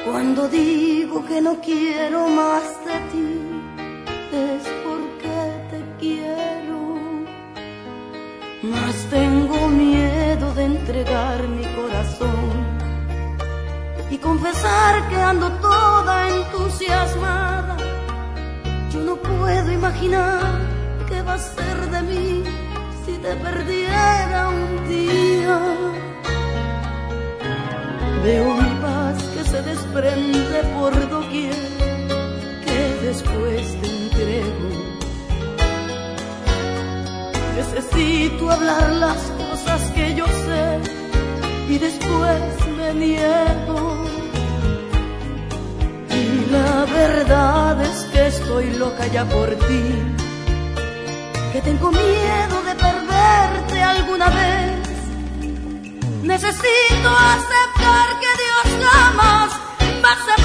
Cuando digo que no quiero más de ti, es porque te quiero. Mas tengo miedo de entregar mi corazón y confesar que ando toda entusiasmada. Yo no puedo imaginar qué va a ser de mí si te perdiera un día. Veo mi paz que se desprende por doquier, que después te entrego. Necesito hablar las cosas que yo sé y después me niego. Y la verdad es que estoy loca ya por ti, que tengo miedo de perderte alguna vez. Necesito aceptar que Dios jamás va a